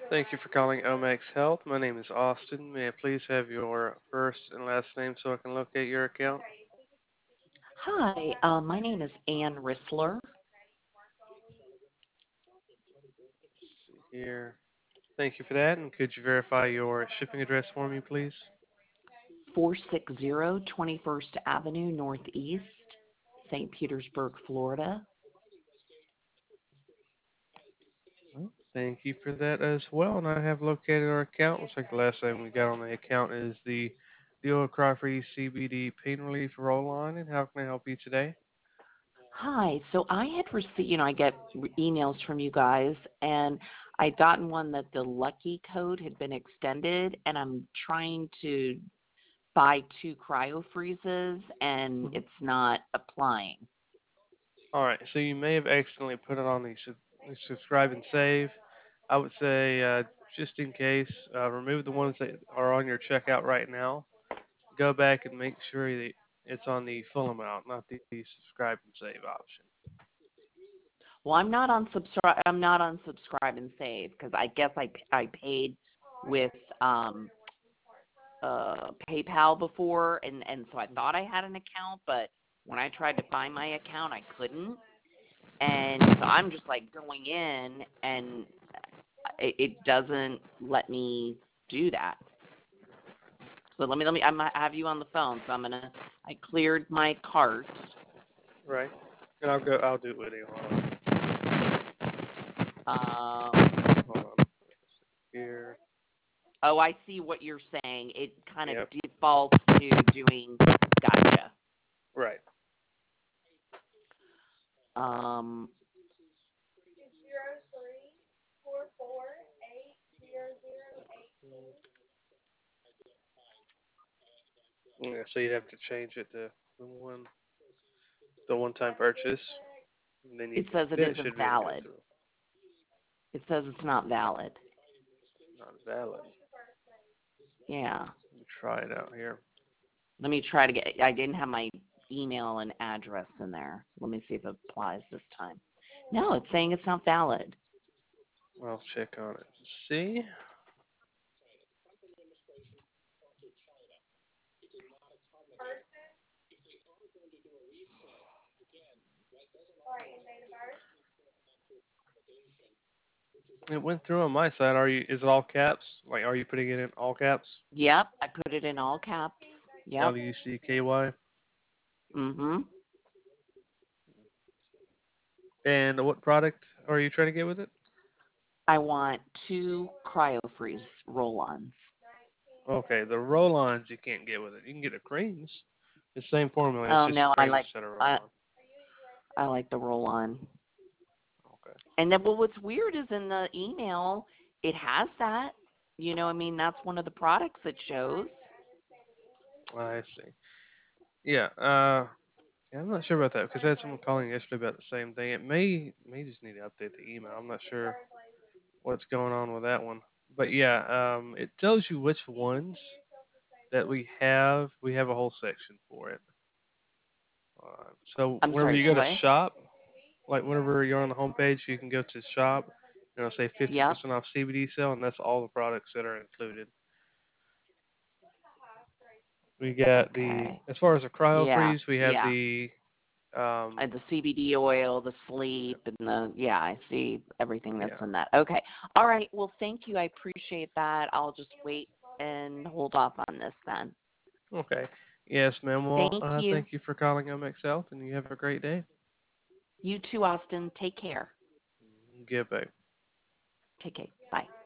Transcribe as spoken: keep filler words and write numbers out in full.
Thank you for calling Omax Health. My name is Austin. May I please have your first and last name so I can locate your account? Hi, uh, my name is Ann Rissler, Here. Thank you for that. And could you verify your shipping address for me, please? four six zero twenty-first Avenue Northeast, Saint Petersburg, Florida. Well, thank you for that as well. And I have located our account. Looks like the last thing we got on the account is the Deal Cry Free C B D Pain Relief Roll On. And how can I help you today? Hi, so I had received, you know, I get re- emails from you guys, and I'd gotten one that the lucky code had been extended, and I'm trying to buy two cryo freezes, and hmm it's not applying. All right. So you may have accidentally put it on the, sub- the subscribe and save. I would say, uh, just in case, uh, remove the ones that are on your checkout right now. Go back and make sure that it's on the full amount, not the subscribe and save option. Well, I'm not on subscribe. I'm not on subscribe and save because I guess I I paid with um uh PayPal before, and and so I thought I had an account, but when I tried to find my account, I couldn't, and so I'm just like going in, and it, it doesn't let me do that. So let me let me I'm, I have you on the phone, so I'm gonna I cleared my cart. Right. And I'll go. I'll do it with you. Hold on. Um, Hold on. Here. oh, I see what you're saying. It kind of Yep. defaults to doing. Gotcha. Right. Um, Yeah. So you'd have to change it to the one, the one-time purchase, and then you it can. says it Then it isn't should be able to go valid. through. It says it's not valid. Not valid. Yeah. Let me try it out here. Let me try to get. I didn't have my email and address in there. Let me see if it applies this time. No, it's saying it's not valid. I'll check on it. See. It went through on my side. Are you? Is it all caps? Like, are you putting it in all caps? Yep, I put it in all caps. Yep. L U C K Y. Mhm. And what product are you trying to get with it? I want two cryo freeze roll-ons. Okay, the roll-ons you can't get with it. You can get the creams. The same formula. It's Oh just no, I cream like instead of I roll-on. I like the roll-on. Okay. And then, well, what's weird is in the email, it has that. You know, I mean, that's one of the products it shows. I see. Yeah. Uh, yeah, I'm not sure about that because I had someone calling yesterday about the same thing. It may may just need to update the email. I'm not sure what's going on with that one. But yeah, um, it tells you which ones that we have. We have a whole section for it. Uh, so I'm whenever sorry, you go to what? shop, like whenever you're on the homepage, you can go to shop, and it'll say Yep. fifty percent off C B D sale, and that's all the products that are included. We got the, Okay. as far as the cryo Yeah. freeze, we have Yeah. the, um, And the C B D oil, the sleep, and the yeah, I see everything that's yeah. in that. Okay. All right. Well, thank you. I appreciate that. I'll just wait and hold off on this then. Okay. Yes, ma'am. Well, Thank uh, you. thank you for calling M X Health, and you have a great day. You too, Austin. Take care. Get back. Take care. Bye.